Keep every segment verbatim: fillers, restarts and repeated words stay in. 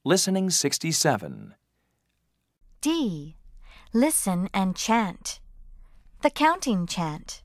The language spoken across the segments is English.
Listening sixty-seven. D. Listen and chant. The counting chant.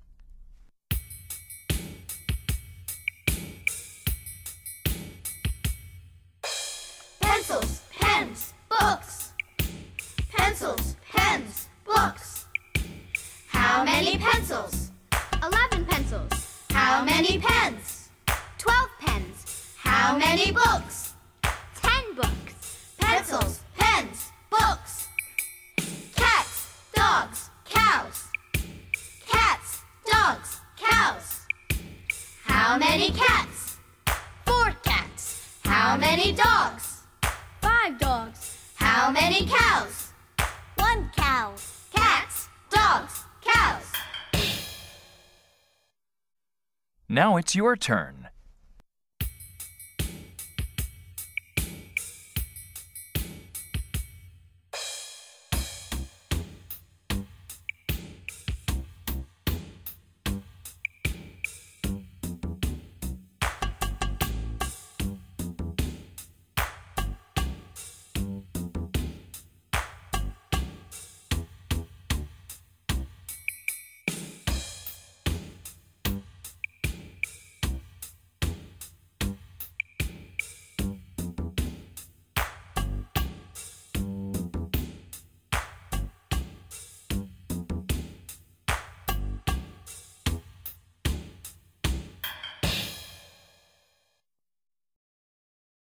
Pencils, pens, books. Pencils, pens, books. How many pencils? Eleven pencils. How many pens? Twelve pens. How many books? Ten books. Pencils, pens, books. Cats, dogs, cows. Cats, dogs, cows. How many cats? Four cats. How many dogs? Five dogs. How many cows? One cow. Cats, dogs, cows. Now it's your turn.